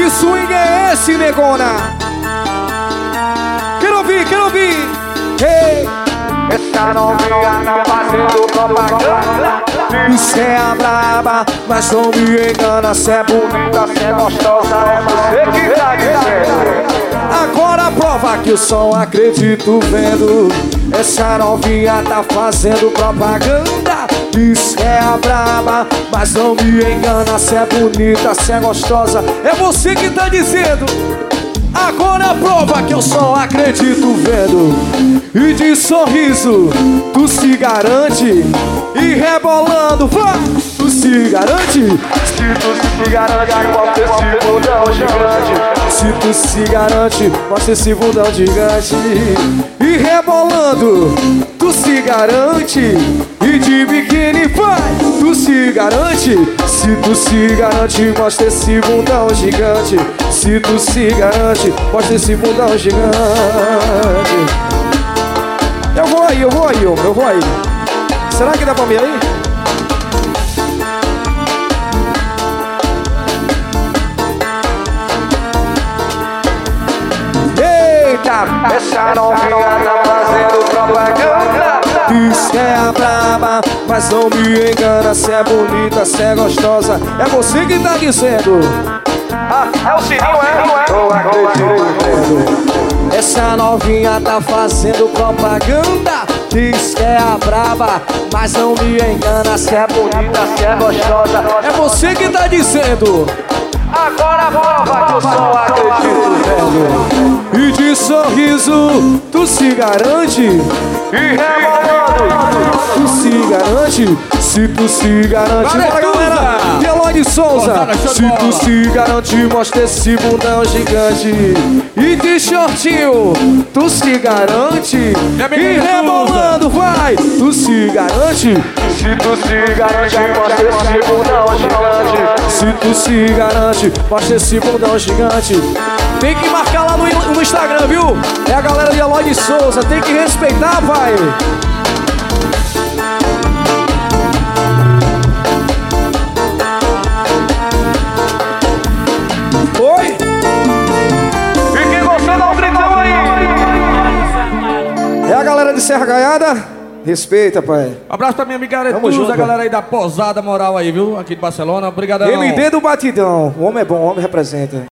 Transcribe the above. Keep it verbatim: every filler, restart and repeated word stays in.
Que swing é esse, negona? Quero ouvir, quero ouvir. Hey. Essa novinha tá fazendo propaganda. Isso é a braba, mas não me engana. Cê é bonita, cê é gostosa, é você que tá dizendo. Agora prova que eu só acredito vendo. Essa novinha tá fazendo propaganda. Isso é a braba, mas não me engana. Cê é bonita, cê é gostosa, é você que tá dizendo. Agora prova que eu só acredito vendo. E de sorriso tu se garante. E rebolando, vai, tu se garante. Se tu se garante, mostra esse bundão gigante. Se tu se garante, mostra esse bundão gigante. E rebolando, tu se garante. E de biquíni, vai, tu se garante. Se tu se garante, mostra esse bundão gigante. Se tu se garante, mostra esse bundão gigante. Eu vou aí, eu vou aí, eu, eu vou aí. Será que dá pra mim aí? Eita! Essa novinha tá fazendo propaganda. Isso é a braba, mas não me engana. Cê é bonita, cê é gostosa, é você que tá dizendo. Ah, é o sininho, é, não é? Eu acredito. Essa novinha tá fazendo propaganda. Diz que é a braba, mas não me engana. Cê é bonita, cê é gostosa, é você que tá dizendo. Agora prova que eu só acredito vendo. E de sorriso tu se garante. E rebolando, Tu se garante. Se tu se garante, bora galera, Eloy Souza. Se tu se garante, mostra esse bundão gigante. E de shortinho, tu se garante. E rebolando, vai, tu se garante. se tu se garante, mostra esse bundão gigante. Se tu se garante, mostra esse bundão gigante. Tem que marcar lá no, no Instagram, viu? É a galera de Eloy Souza, tem que respeitar, vai. Oi? E quem gostou dá um gritão aí. É a galera de Serra Gaiada? Respeita, pai. Abraço pra minha amiga Tamo Aretuza, junto, a galera aí da Posada Moral aí, viu? Aqui de Barcelona. Obrigadão. M D do Batidão. O homem é bom, o homem representa.